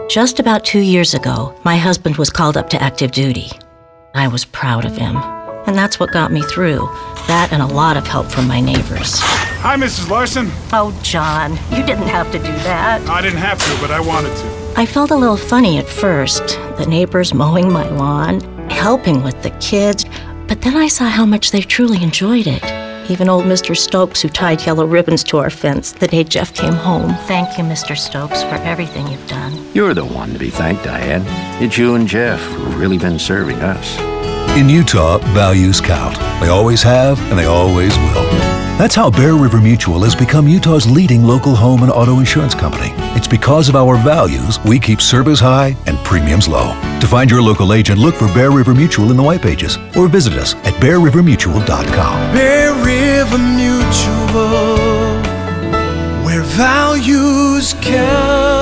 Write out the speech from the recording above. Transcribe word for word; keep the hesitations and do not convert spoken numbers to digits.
Just about two years ago, my husband was called up to active duty. I was proud of him, and that's what got me through. That and a lot of help from my neighbors. Hi, Missus Larson. Oh, John, you didn't have to do that. I didn't have to, but I wanted to. I felt a little funny at first, the neighbors mowing my lawn, helping with the kids, but then I saw how much they truly enjoyed it. Even old Mister Stokes, who tied yellow ribbons to our fence the day Jeff came home. Thank you, Mister Stokes, for everything you've done. You're the one to be thanked, Diane. It's you and Jeff who've really been serving us. In Utah, values count. They always have, and they always will. That's how Bear River Mutual has become Utah's leading local home and auto insurance company. It's because of our values we keep service high and premiums low. To find your local agent, look for Bear River Mutual in the white pages or visit us at bear river mutual dot com. Bear River Mutual, where values count.